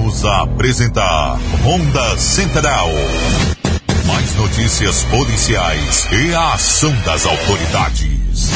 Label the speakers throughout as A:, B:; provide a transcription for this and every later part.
A: Voltamos a apresentar Ronda Central. Mais notícias policiais e a ação das autoridades.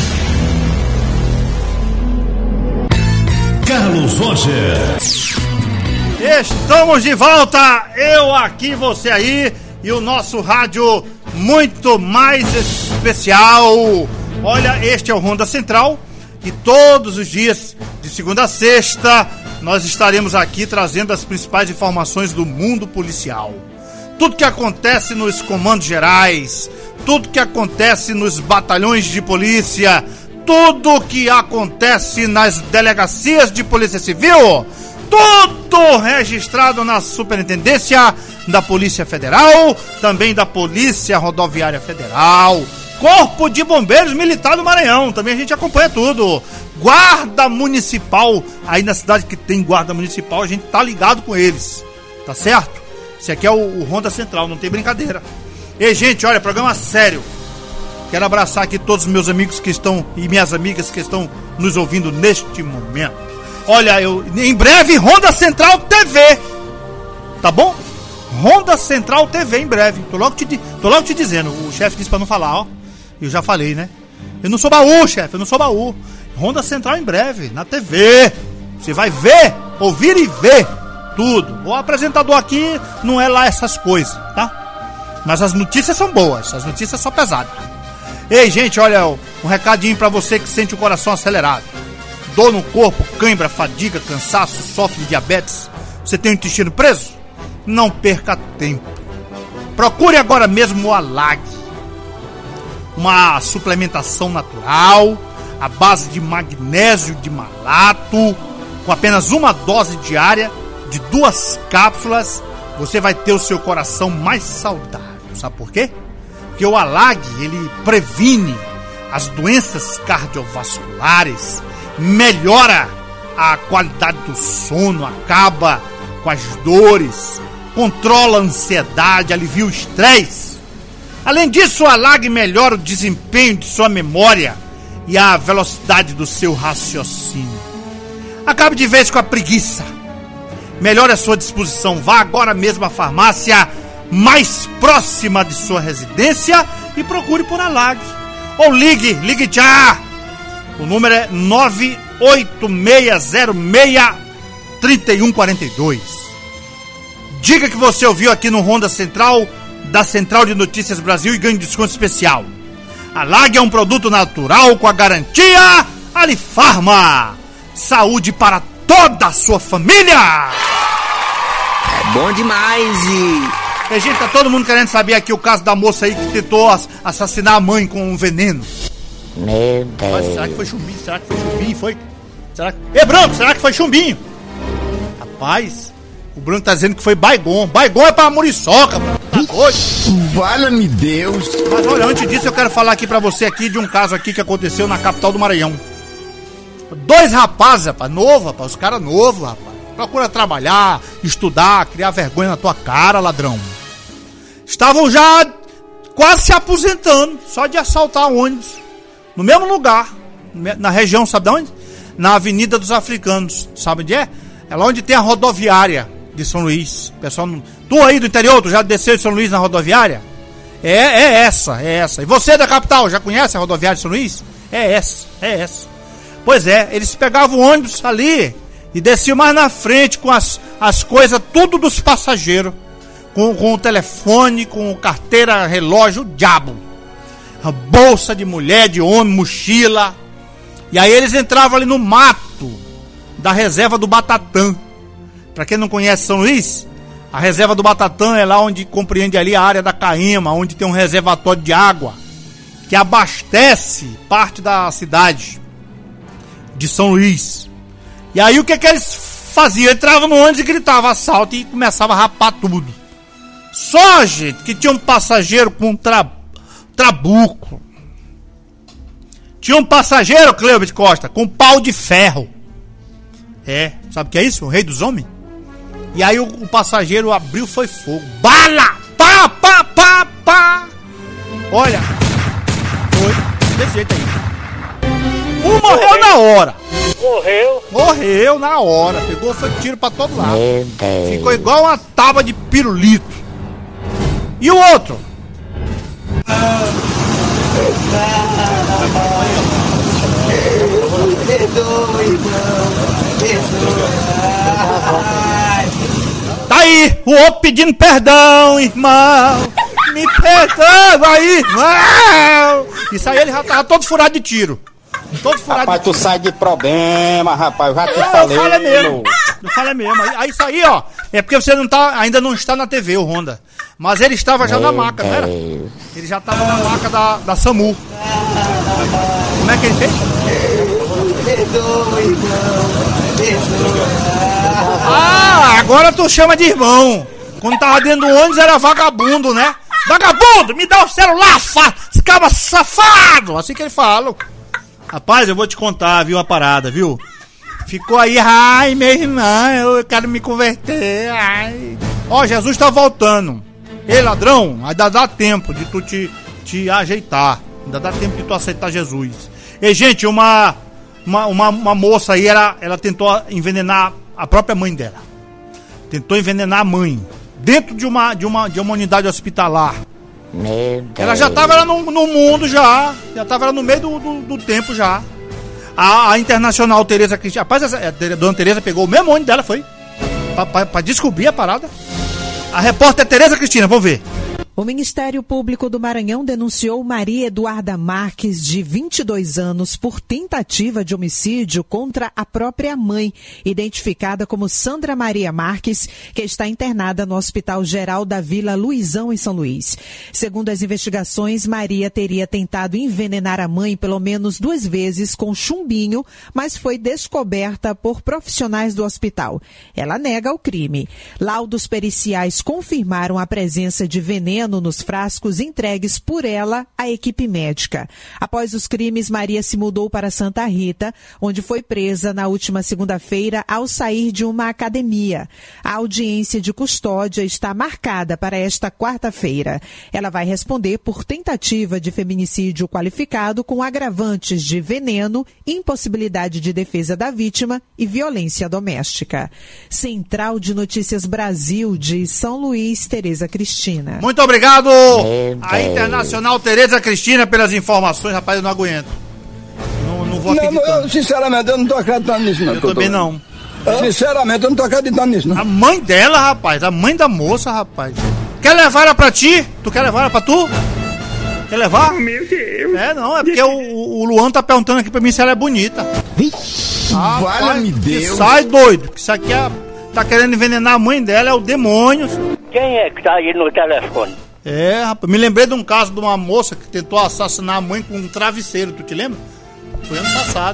A: Carlos Roger.
B: Estamos de volta, eu aqui, você aí, e o nosso rádio muito mais especial. Olha, este é o Ronda Central e todos os dias, de segunda a sexta, nós estaremos aqui trazendo as principais informações do mundo policial. Tudo que acontece nos comandos gerais, tudo que acontece nos batalhões de polícia, tudo que acontece nas delegacias de polícia civil, tudo registrado na Superintendência da Polícia Federal, também da Polícia Rodoviária Federal, Corpo de Bombeiros Militar do Maranhão, também a gente acompanha tudo. Guarda Municipal, aí na cidade que tem Guarda Municipal, a gente tá ligado com eles, tá certo? Esse aqui é o Ronda Central, não tem brincadeira. E gente, olha, programa sério. Quero abraçar aqui todos os meus amigos que estão e minhas amigas que estão nos ouvindo neste momento. Olha, em breve Ronda Central TV, tá bom? Ronda Central TV em breve. Tô logo te dizendo. O chefe disse pra não falar, ó. Eu já falei, né? Eu não sou baú, chefe, eu não sou baú. Ronda Central em breve, na TV. Você vai ver, ouvir e ver tudo. O apresentador aqui não é lá essas coisas, tá? Mas as notícias são boas, as notícias são pesadas. Ei, gente, olha, um recadinho pra você que sente o coração acelerado. Dor no corpo, cãibra, fadiga, cansaço, sofre de diabetes. Você tem o intestino preso? Não perca tempo. Procure agora mesmo o Alag. Uma suplementação natural, à base de magnésio de malato, com apenas uma dose diária de 2 cápsulas, você vai ter o seu coração mais saudável. Sabe por quê? Porque o Alag, ele previne as doenças cardiovasculares, melhora a qualidade do sono, acaba com as dores, controla a ansiedade, alivia o estresse. Além disso, o Alag melhora o desempenho de sua memória e a velocidade do seu raciocínio. Acabe de vez com a preguiça. Melhore a sua disposição. Vá agora mesmo à farmácia mais próxima de sua residência e procure por Alag. Ou ligue já! O número é 98606-3142. Diga que você ouviu aqui no Ronda Central, da Central de Notícias Brasil, e ganhe desconto especial. Alag é um produto natural com a garantia Alifarma. Saúde para toda a sua família!
C: É bom demais
B: e gente, tá todo mundo querendo saber aqui o caso da moça aí que tentou assassinar a mãe com um veneno.
C: Meu Deus.
B: Mas será que foi chumbinho? Será que foi chumbinho? Ei, Branco, será que foi chumbinho? Rapaz, o Branco tá dizendo que foi Baigon. Baigon é pra muriçoca, Branco. Tá doido?
D: Vala-me Deus.
B: Mas olha, antes disso eu quero falar aqui pra você aqui de um caso aqui que aconteceu na capital do Maranhão. 2 rapazes, rapaz, os caras novos, rapaz. Procura trabalhar, estudar, criar vergonha na tua cara, ladrão. Estavam já quase se aposentando, só de assaltar ônibus. No mesmo lugar, na região, sabe de onde? Na Avenida dos Africanos, sabe onde é? É lá onde tem a rodoviária de São Luís. Pessoal, tu aí do interior, tu já desceu de São Luís na rodoviária? É essa. E você da capital, já conhece a rodoviária de São Luís? É essa. Pois é, eles pegavam o ônibus ali e desciam mais na frente com as coisas tudo dos passageiros. Com o telefone, com carteira, relógio, o diabo. A bolsa de mulher, de homem, mochila. E aí eles entravam ali no mato da reserva do Batatã. Pra quem não conhece São Luís, a reserva do Batatã é lá onde compreende ali a área da Caema, onde tem um reservatório de água que abastece parte da cidade de São Luís. E aí o que eles faziam? Entravam no ônibus e gritavam assalto e começavam a rapar tudo. Só, gente, que tinha um passageiro com trabuco. Tinha um passageiro, Cleuber de Costa, com pau de ferro. Sabe o que é isso? O rei dos homens? E aí o passageiro abriu, foi fogo. Bala! Pá! Olha, foi desse jeito aí. Um morreu na hora.
E: Morreu?
B: Morreu na hora. Pegou, foi tiro pra todo lado.
C: Meu Deus.
B: Ficou igual uma tábua de pirulito. E o outro? Tá aí, o outro pedindo perdão, irmão. Me perdoa aí, irmão. Isso aí ele já tava todo furado de tiro. Todo furado.
F: Rapaz, tu sai de problema, rapaz. Já te
B: Não,
F: falei.
B: fala mesmo. Não fala mesmo. Aí isso aí, ó, é porque você ainda não está na TV, o Honda. Mas ele estava já na maca, não era? Ele já estava na maca da SAMU. Como é que ele fez? Ah, agora tu chama de irmão. Quando tava dentro do ônibus era vagabundo, né? Vagabundo, me dá o celular, escava safado. Assim que ele fala. Rapaz, eu vou te contar, viu, a parada, viu? Ficou aí, ai, meu irmão, eu quero me converter, ai. Ó, Jesus tá voltando. Ei, ladrão, ainda dá tempo de tu te ajeitar. Ainda dá tempo de tu aceitar Jesus. E, gente, uma moça aí, ela tentou envenenar a própria mãe dela. Tentou envenenar a mãe. Dentro de uma unidade hospitalar.
C: Meu Deus.
B: Ela já tava lá no mundo já. Já tava lá no meio do tempo já. A Internacional Tereza Cristina. Rapaz, a dona Tereza pegou o mesmo ônibus dela, foi? Pra descobrir a parada. A repórter Tereza Cristina, vamos ver.
G: O Ministério Público do Maranhão denunciou Maria Eduarda Marques, de 22 anos, por tentativa de homicídio contra a própria mãe, identificada como Sandra Maria Marques, que está internada no Hospital Geral da Vila Luizão, em São Luís. Segundo as investigações, Maria teria tentado envenenar a mãe pelo menos 2 vezes com chumbinho, mas foi descoberta por profissionais do hospital. Ela nega o crime. Laudos periciais confirmaram a presença de veneno nos frascos entregues por ela à equipe médica. Após os crimes, Maria se mudou para Santa Rita, onde foi presa na última segunda-feira ao sair de uma academia. A audiência de custódia está marcada para esta quarta-feira. Ela vai responder por tentativa de feminicídio qualificado com agravantes de veneno, impossibilidade de defesa da vítima e violência doméstica. Central de Notícias Brasil, de São Luís, Tereza Cristina.
B: Muito obrigado, a Internacional Tereza Cristina, pelas informações. Rapaz, eu não aguento. Não vou acreditar.
D: Sinceramente, eu não tô acreditando nisso, não.
B: Eu também não.
D: Sinceramente, eu não tô acreditando nisso, não.
B: A mãe dela, rapaz, a mãe da moça, rapaz. Quer levar ela pra ti? Tu quer levar ela pra tu? Quer levar?
E: Meu Deus.
B: É, não, é porque o Luan tá perguntando aqui pra mim se ela é bonita.
D: Valha-me Deus.
B: Sai doido, que isso aqui tá querendo envenenar a mãe dela, é o demônio.
E: Quem é que tá aí no telefone?
B: É, rapaz, me lembrei de um caso de uma moça que tentou assassinar a mãe com um travesseiro, tu te lembra? Foi ano passado.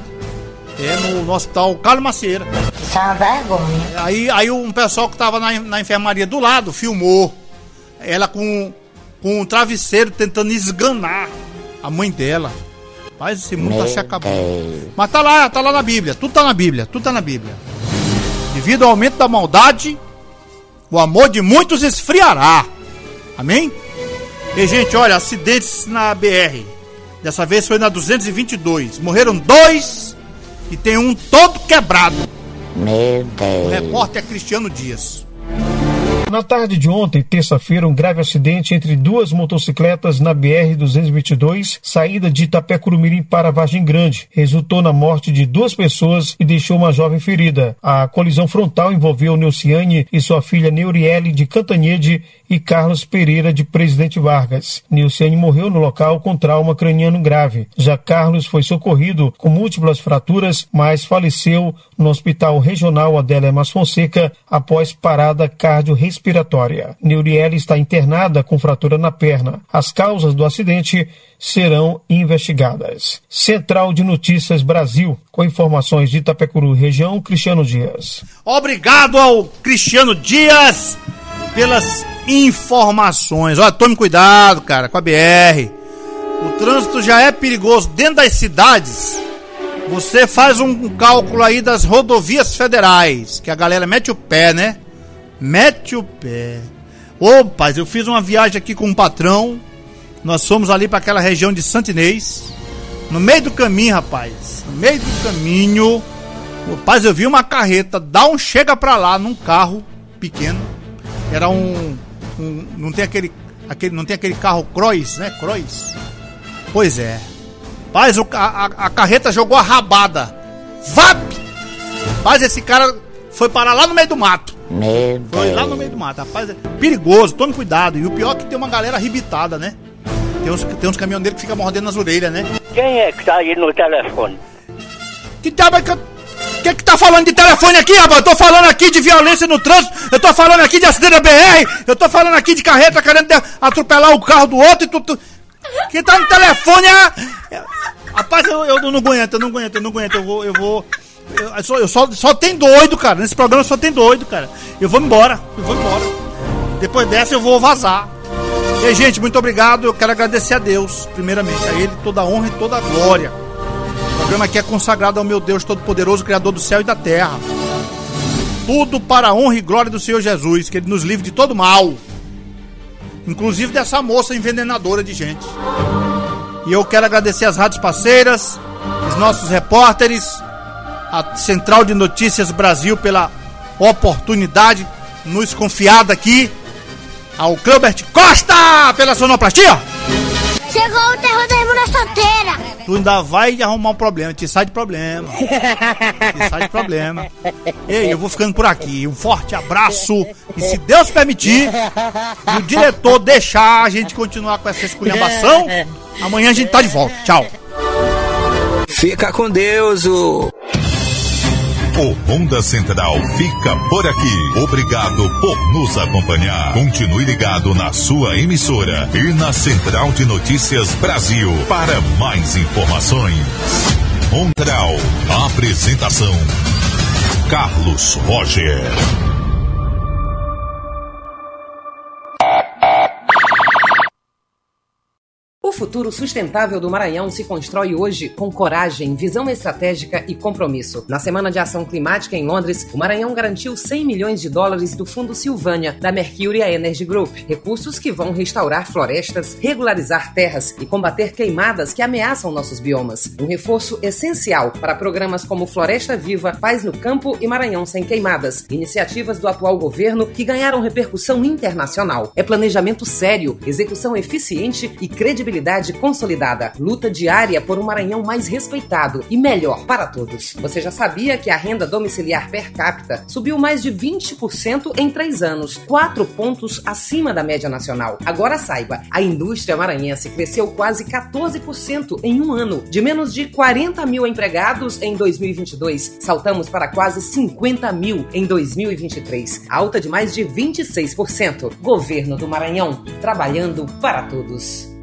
B: No hospital Carlos Macieira.
C: Isso é uma vergonha.
B: Aí um pessoal que tava na enfermaria do lado filmou ela com um travesseiro tentando esganar a mãe dela. Mas esse mundo tá se acabando. Mas tá lá na Bíblia, tudo tá na Bíblia. Devido ao aumento da maldade, o amor de muitos esfriará. Amém? E, gente, olha, acidentes na BR. Dessa vez foi na 222. Morreram 2 e tem um todo quebrado.
C: Meu Deus.
B: O repórter é Cristiano Dias.
H: Na tarde de ontem, terça-feira, um grave acidente entre 2 motocicletas na BR-222, saída de Itapé-Curumirim para Vargem Grande. Resultou na morte de 2 pessoas e deixou uma jovem ferida. A colisão frontal envolveu Neuciane e sua filha Neuriele, de Cantanhede, e Carlos Pereira, de Presidente Vargas. Neuciane morreu no local com trauma craniano grave. Já Carlos foi socorrido com múltiplas fraturas, mas faleceu no Hospital Regional Adélia Mas Fonseca após parada cardiorrespiratória. Neuriele está internada com fratura na perna. As causas do acidente serão investigadas. Central de Notícias Brasil, com informações de Itapecuru, região, Cristiano Dias.
B: Obrigado ao Cristiano Dias pelas informações. Olha, tome cuidado, cara, com a BR. O trânsito já é perigoso dentro das cidades. Você faz um cálculo aí das rodovias federais, que a galera mete o pé, né? Mete o pé. Ô, rapaz, eu fiz uma viagem aqui com um patrão. Nós fomos ali para aquela região de Santo Inês. No meio do caminho, rapaz. No meio do caminho. Rapaz, eu vi uma carreta dar um chega pra lá num carro pequeno. Era não tem aquele carro Cross, né? Cross. Pois é. Rapaz, a carreta jogou a rabada. VAP! Rapaz, esse cara foi parar lá no meio do mato. Foi lá no meio do mato. Rapaz, é perigoso, tome cuidado. E o pior é que tem uma galera arrebitada, né? Tem uns caminhoneiros que ficam mordendo nas orelhas, né?
E: Quem é que tá aí no telefone?
B: Que diabo é que tá falando de telefone aqui, rapaz? Eu tô falando aqui de violência no trânsito, eu tô falando aqui de acidente da BR, eu tô falando aqui de carreta querendo atropelar o carro do outro e tudo. Quem tá no telefone é... Rapaz, eu não aguento, eu só tem doido, cara. Nesse programa só tem doido, cara. Eu vou embora. Depois dessa eu vou vazar. E aí, gente, muito obrigado. Eu quero agradecer a Deus, primeiramente. A Ele toda a honra e toda a glória. O programa aqui é consagrado ao meu Deus Todo-Poderoso, Criador do céu e da terra. Tudo para a honra e glória do Senhor Jesus, que Ele nos livre de todo mal. Inclusive dessa moça envenenadora de gente. E eu quero agradecer as rádios parceiras, os nossos repórteres, a Central de Notícias Brasil pela oportunidade nos confiada aqui, ao Cleubert Costa pela sonoplastia.
I: Chegou o terror da irmã solteira.
B: Tu ainda vai arrumar um problema, te sai de problema. Ei, eu vou ficando por aqui. Um forte abraço. E se Deus permitir, e o diretor deixar a gente continuar com essa esculhambação, amanhã a gente tá de volta. Tchau.
J: Fica com Deus,
A: O Ronda Central fica por aqui. Obrigado por nos acompanhar. Continue ligado na sua emissora e na Central de Notícias Brasil para mais informações. Central. Apresentação: Carlos Roger.
K: O futuro sustentável do Maranhão se constrói hoje com coragem, visão estratégica e compromisso. Na Semana de Ação Climática em Londres, o Maranhão garantiu $100 milhões do Fundo Silvânia, da Mercury Energy Group. Recursos que vão restaurar florestas, regularizar terras e combater queimadas que ameaçam nossos biomas. Um reforço essencial para programas como Floresta Viva, Paz no Campo e Maranhão Sem Queimadas, iniciativas do atual governo que ganharam repercussão internacional. É planejamento sério, execução eficiente e credibilidade consolidada. Luta diária por um Maranhão mais respeitado e melhor para todos. Você já sabia que a renda domiciliar per capita subiu mais de 20% em 3 anos, 4 pontos acima da média nacional. Agora saiba, a indústria maranhense cresceu quase 14% em um ano. De menos de 40 mil empregados em 2022, saltamos para quase 50 mil em 2023. Alta de mais de 26%. Governo do Maranhão, trabalhando para todos.